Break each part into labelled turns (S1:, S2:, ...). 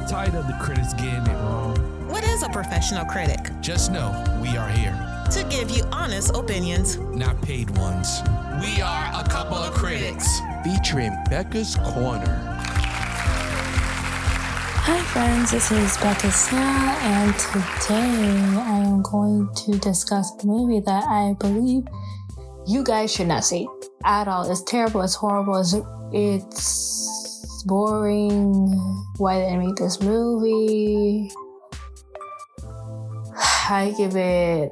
S1: Tired of the critics getting it wrong.
S2: What is a professional critic?
S1: Just know we are here
S2: to give you honest opinions,
S1: not paid ones. We are a couple of critics.
S3: Featuring Becca's Corner.
S4: Hi friends, this is Becca Sia, and today I am going to discuss a movie that I believe you guys should not see at all. It's terrible, it's horrible, it's boring. Why did I make this movie? I give it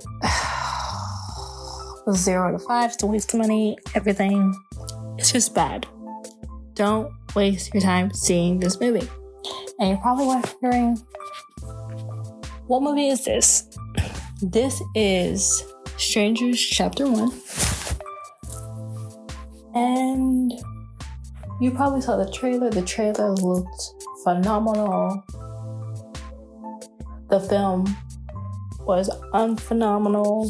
S4: 0 to 5. It's a waste of money, everything. It's just bad. Don't waste your time seeing this movie. And you're probably wondering, what movie is this? This is Strangers Chapter 1. And you probably saw the trailer. The trailer looked phenomenal. The film was unphenomenal.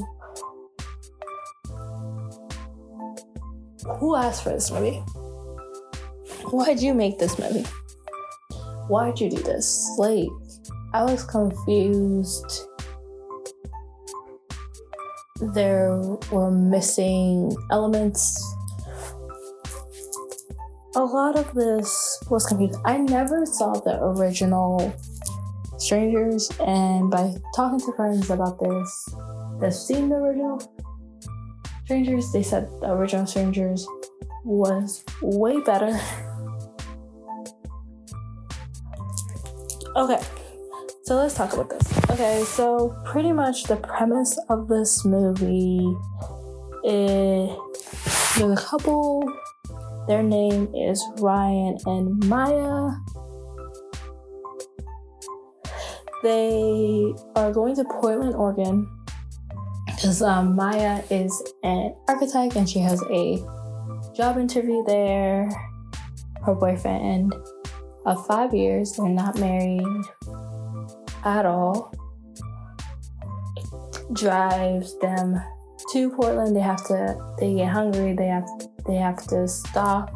S4: Who asked for this movie? Why'd you make this movie? Why'd you do this? Like, I was confused. There were missing elements. A lot of this was confusing. I never saw the original Strangers, and by talking to friends about this that seen the original Strangers, they said the original Strangers was way better. Okay, so let's talk about this. Okay, so pretty much the premise of this movie is there's a couple. Their name is Ryan and Maya. They are going to Portland, Oregon, because Maya is an architect and she has a job interview there. Her boyfriend of 5 years, they're not married at all, drives them to Portland. They get hungry, they have to stop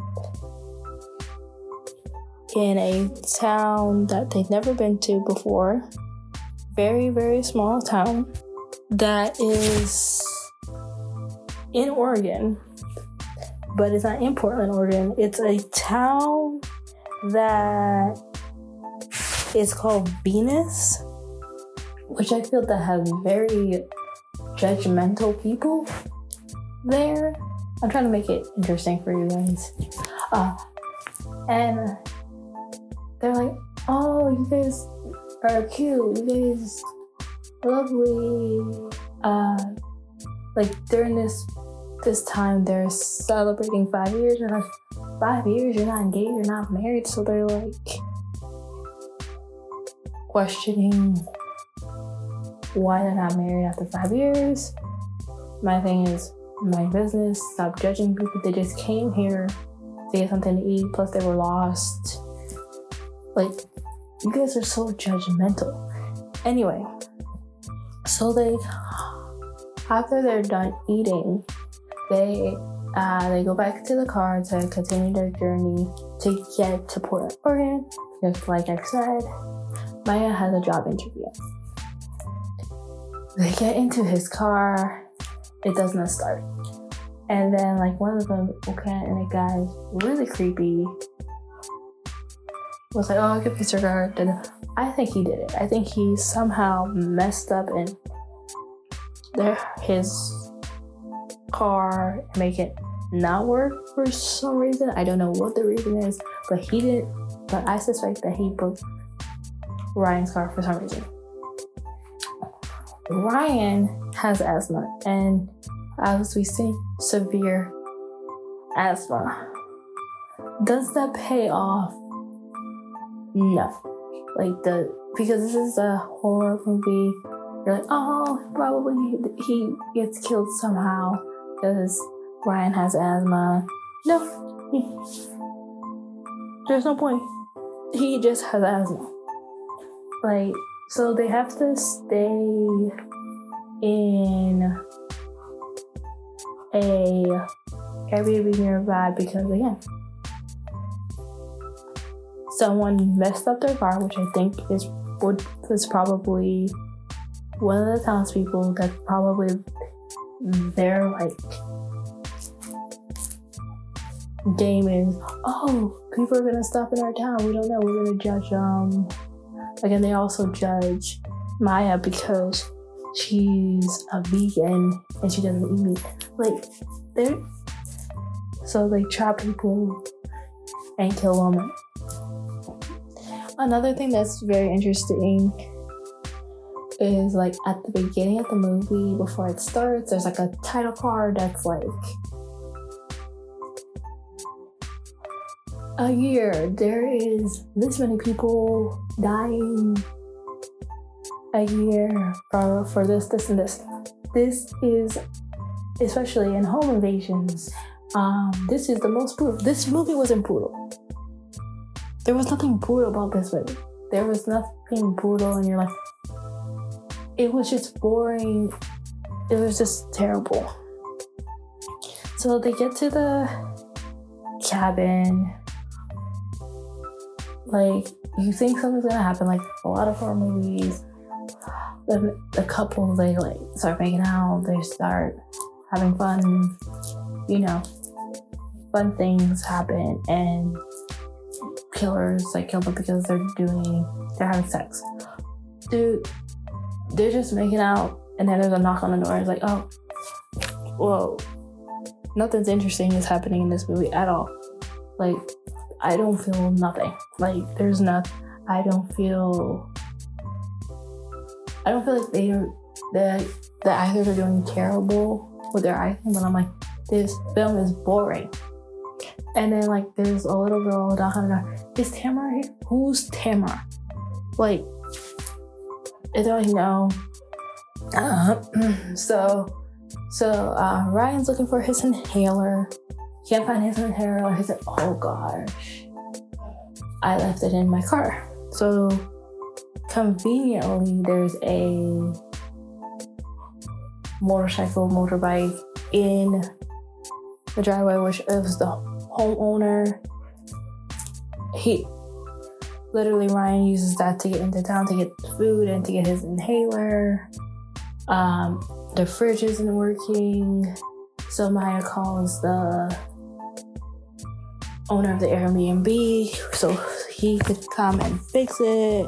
S4: in a town that they've never been to before. Very, very small town that is in Oregon, but it's not in Portland, Oregon. It's a town that is called Venus, which I feel that has very judgmental people there. I'm trying to make it interesting for you guys. And they're like, oh, you guys are cute, you guys are lovely. Like during this time, they're celebrating 5 years, and like 5 years, you're not engaged, you're not married, so they're like questioning why they're not married after 5 years. My thing is, my business, stop judging people. They just came here to get something to eat, plus they were lost. Like, you guys are so judgmental. Anyway, so after they're done eating, they go back to the car to continue their journey to get to Portland, Oregon. Just like I said, Maya has a job interview. They get into his car, it does not start. And then like one of the mechanic guys, really creepy, was like, oh, I could fix your car. I think he did it. I think he somehow messed up and his car and make it not work for some reason. I don't know what the reason is, but he didn't. But I suspect that he broke Ryan's car for some reason. Ryan has asthma, and as we see, severe asthma. Does that pay off? No. Because this is a horror movie, you're like, oh, probably he gets killed somehow because Ryan has asthma. No. There's no point. He just has asthma. So they have to stay in a Airbnb nearby because, again, someone messed up their car, which I think was probably one of the townspeople. That's probably their like game is, oh, people are gonna stop in our town. We don't know. We're gonna judge Again, they also judge Maya because she's a vegan and she doesn't eat meat. Like so they trap people and kill women. Another thing that's very interesting is like at the beginning of the movie, before it starts, there's like a title card that's like, a year, there is this many people dying a year for this, and this. This is, especially in home invasions, this is the most brutal. This movie wasn't brutal. There was nothing brutal about this movie. There was nothing brutal, and you're like, it was just boring. It was just terrible. So they get to the cabin. Like, you think something's gonna happen. Like, a lot of horror movies, the couple, they like start making out, they start having fun, fun things happen, and killers like kill them because they're having sex. Dude, they're just making out, and then there's a knock on the door. It's like, oh, whoa, nothing's interesting is happening in this movie at all. Like, I don't feel nothing. Like, I don't feel like the actors are doing terrible with their acting, but I'm like, this film is boring. And then like there's a little girl knocking on the door. Is Tamara here? Who's Tamara? Like, I don't know. So Ryan's looking for his inhaler. Can't find his inhaler. He's like, oh gosh, I left it in my car. So conveniently, there's a motorbike in the driveway, which is the homeowner. Ryan uses that to get into town to get food and to get his inhaler. The fridge isn't working, so Maya calls the owner of the Airbnb so he could come and fix it,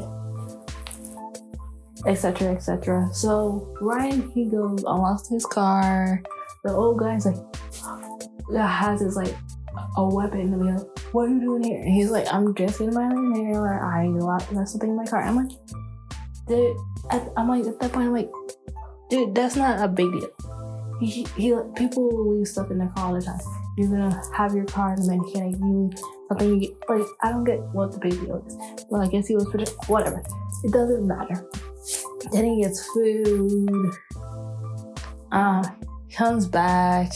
S4: etc., etc. So Ryan, he goes, unlocks his car. The old guy's like, has his like a weapon, and be like, what are you doing here? And he's like, I'm just getting my inhaler. I left something in my car. I'm like, dude, at that point, I'm like, dude, that's not a big deal. People leave stuff in their car all the time. You're gonna have your car in the mechanic. You leave something, you get, like, I don't get what the big deal is. Well, I guess he was whatever. It doesn't matter. Then he gets food. Comes back.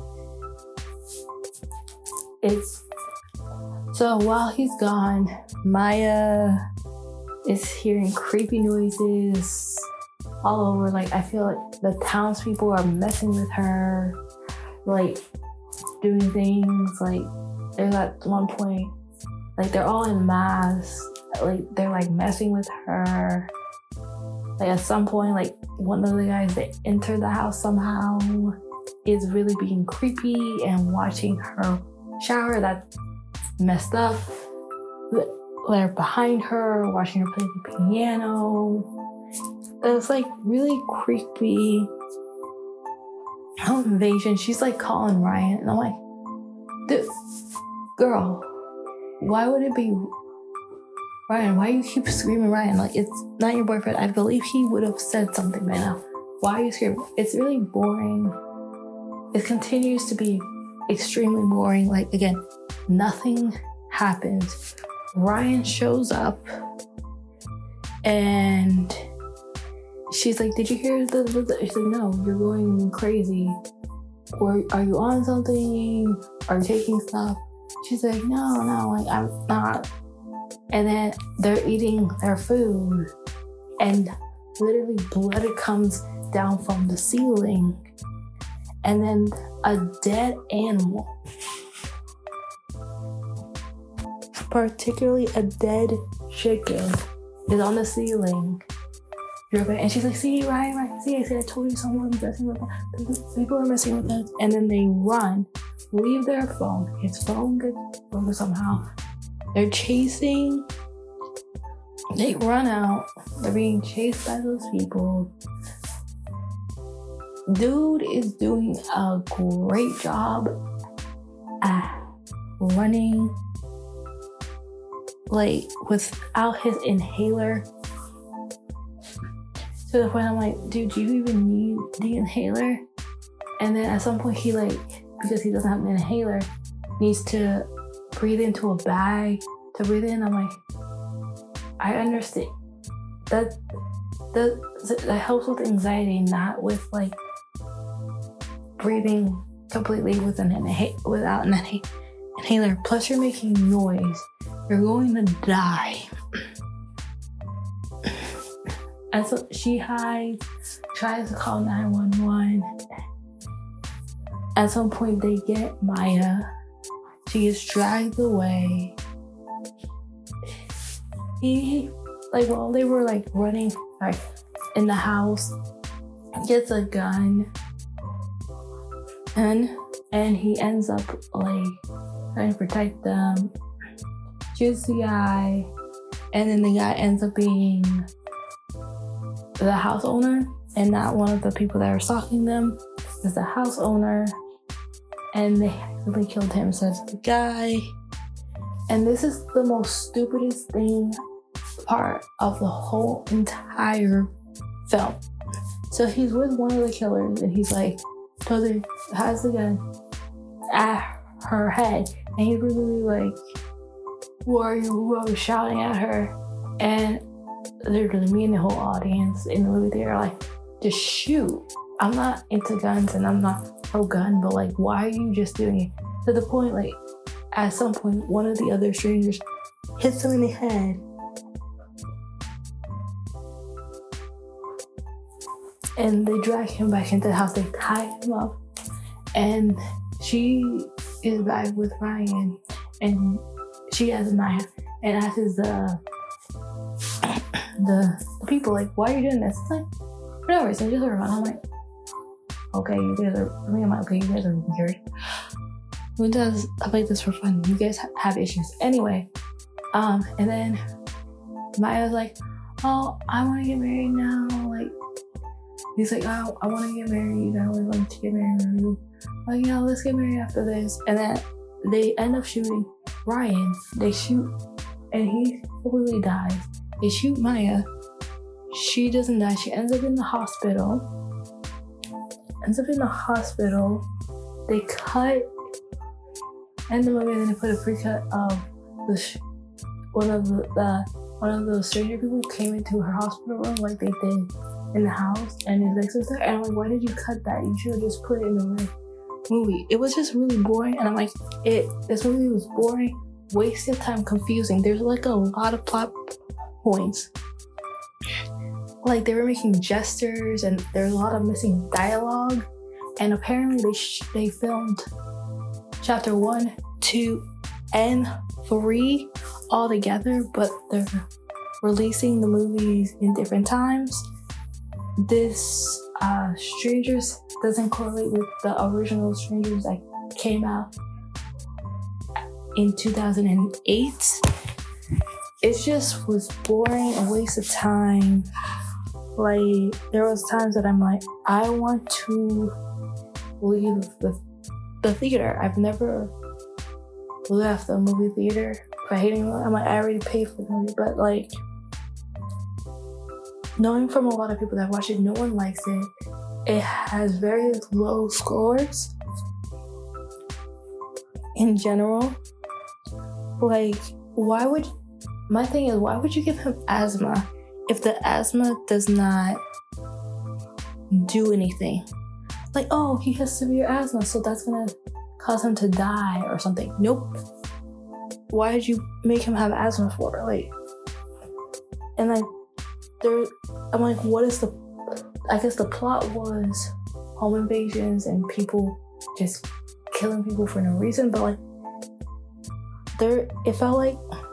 S4: So while he's gone, Maya is hearing creepy noises all over. Like, I feel like the townspeople are messing with her, like doing things. Like, there's at one point, like, they're all in masks, like they're like messing with her. Like, at some point, like, one of the guys that entered the house somehow is really being creepy and watching her shower. That's messed up. They're behind her, watching her play the piano. It's like really creepy. Home invasion. She's like calling Ryan, and I'm like, dude, girl, why would it be Ryan? Why do you keep screaming Ryan? Like, it's not your boyfriend. I believe he would have said something by now. Why are you screaming? It's really boring. It continues to be extremely boring. Like, again, nothing happens. Ryan shows up and she's like, did you hear the she's like, no, you're going crazy. Or are you on something? Are you taking stuff? She's like, no, like, I'm not. And then they're eating their food and literally blood comes down from the ceiling. And then a dead animal particularly a dead chicken is on the ceiling. And she's like, see, right, see, I told you someone's messing with that. People are messing with that. And then they run, leave their phone. His phone gets broken somehow. They're chasing. They run out. They're being chased by those people. Dude is doing a great job at running, like, without his inhaler. To the point I'm like, dude, do you even need the inhaler? And then at some point he, like, because he doesn't have an inhaler, needs to breathe into a bag to breathe in. I'm like, I understand. That helps with anxiety, not with, like, breathing completely without an inhaler. Plus you're making noise. You're going to die. And so she hides, tries to call 911. At some point, they get Maya. She is dragged away. While they were, like, running, like, in the house, gets a gun. And he ends up, like, trying to protect them. Shoots the guy. And then the guy ends up being the house owner, and not one of the people that are stalking them. Is the house owner, and they accidentally killed him, so it's the guy. And this is the most stupidest part of the whole entire film. So he's with one of the killers, and he's like, has the gun at her head, and he's really like, who are you? Who are you? Shouting at her, and literally me and the whole audience in the movie theater are like, just shoot. I'm not into guns and I'm not pro-gun, but, like, why are you just doing it? To the point, like, at some point, one of the other strangers hits him in the head. And they drag him back into the house. They tie him up. And she is back with Ryan. And she has Maya. And asks the people, like, why are you doing this? It's like, for no reason, just for fun. I'm like, okay, you guys are weird. Who does I like this for fun? You guys have issues. Anyway, and then Maya's like, oh, I want to get married now. Like, he's like, oh, I want to get married. I always wanted to get married with you. Like, yeah, let's get married after this. And then they end up shooting Ryan. They shoot, and he completely dies. They shoot Maya. She doesn't die. She ends up in the hospital. They cut in the movie, and then they put a pre-cut of one of those stranger people came into her hospital room like they did in the house, and his ex was there. And I'm like, why did you cut that? You should have just put it in the movie. It was just really boring, and I'm like, this movie was boring, wasted time, confusing. There's, like, a lot of plot points. Like, they were making gestures, and there's a lot of missing dialogue. And apparently they filmed chapter 1, 2, and 3 all together, but they're releasing the movies in different times. This Strangers doesn't correlate with the original Strangers that came out in 2008. It just was boring, a waste of time. Like, there was times that I'm like, I want to leave the theater. I've never left a movie theater for hating it. I'm like, I already paid for the movie, but, like, knowing from a lot of people that watch it, no one likes it. It has very low scores in general. Like, why would you give him asthma if the asthma does not do anything? Like, oh, he has severe asthma, so that's gonna cause him to die or something. Nope. Why did you make him have asthma for? Like, and like, I'm like, what is I guess the plot was home invasions and people just killing people for no reason, but, like, it felt like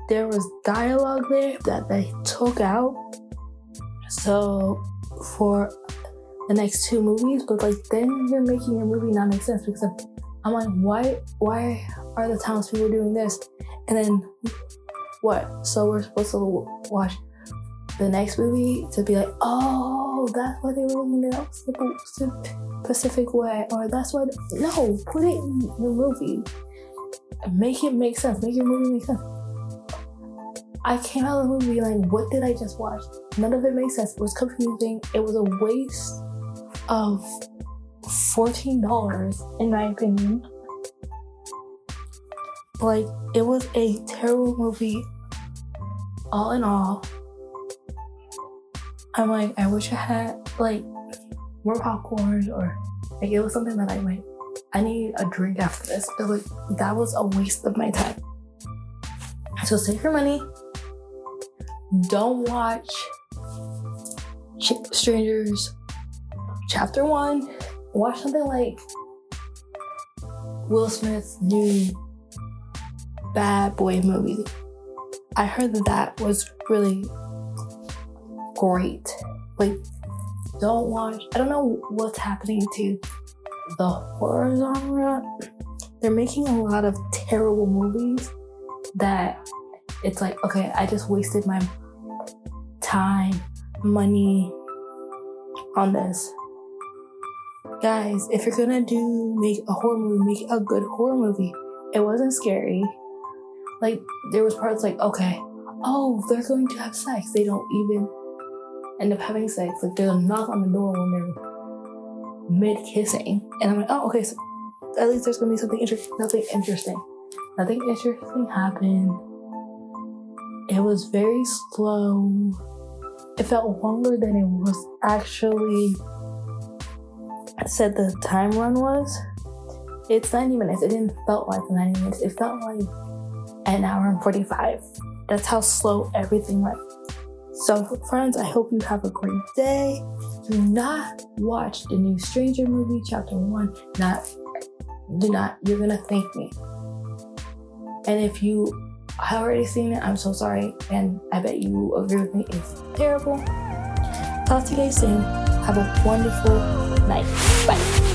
S4: there was dialogue there that they took out. So for the next 2 movies, but like then you're making your movie not make sense because I'm like, why are the townspeople doing this? And then what? So we're supposed to watch the next movie to be like, oh, that's why they were looking at the Pacific Way, or that's why. No, put it in the movie. Make it make sense. Make your movie make sense. I came out of the movie like, what did I just watch? None of it made sense. It was confusing. It was a waste of $14, in my opinion. Like, it was a terrible movie. All in all, I'm like, I wish I had like more popcorn, or like it was something that I need a drink after this. But like, that was a waste of my time. So save your money. Don't watch Strangers Chapter 1. Watch something like Will Smith's new Bad Boy movie. I heard that was really great. Like, don't watch. I don't know what's happening to the horror genre. They're making a lot of terrible movies that it's like, okay, I just wasted my time, money on this. Guys, if you're gonna make a horror movie, make a good horror movie. It wasn't scary. Like, there was parts like, okay, oh, they're going to have sex. They don't even end up having sex. Like, they'll knock on the door when they're mid-kissing. And I'm like, oh, okay, so at least there's going to be something interesting. Nothing interesting happened. It was very slow. It felt longer than it was actually said the time run was. It's 90 minutes. It didn't felt like 90 minutes. It felt like an hour and 45. That's how slow everything went. So, friends, I hope you have a great day. Do not watch the new Stranger movie, Chapter 1. Do not. You're gonna thank me. And if you have already seen it, I'm so sorry. And I bet you agree with me. It's terrible. Talk to you guys soon. Have a wonderful night. Bye.